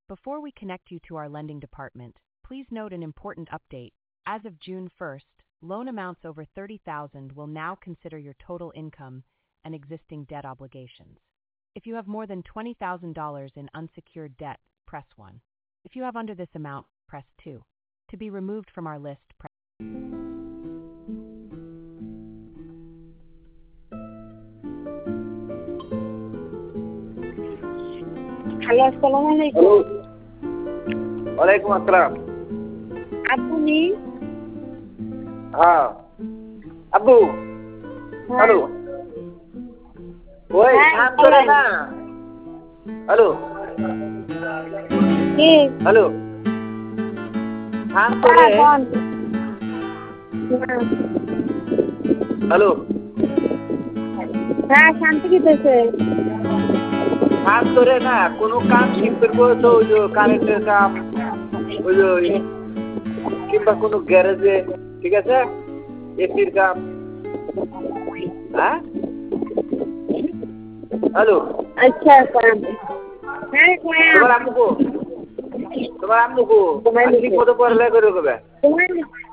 Before we connect you to our lending department, please note an important update. As of June 1st, loan amounts over $30,000 will now consider your total income and existing debt obligations. If you have more than $20,000 in unsecured debt, press 1. If you have under this amount, press 2. To be removed from our list, press hello, আসসালামু আলাইকুম। ওয়ালাইকুম আসসালাম। আপনি? হ্যাঁ আব্বু। Hello ওই কাম করে না। হ্যালো কে? হ্যালো কাম করে। হ্যালো হ্যাঁ, শান্তি দিতেছে। কাম করে না, কোনো কাম ঠিক করবো তো ওই যে কারেন্টের কাম, ওই যে কিংবা কোনো গ্যারেজে, ঠিক আছে, এসির কাম। হ্যাঁ হ্যালো আচ্ছা করেন। হ্যাঁ তোমার আম্মু কো? তোমার আম্মু কো? ঠিক মতো পড়ালেখা করে কবে?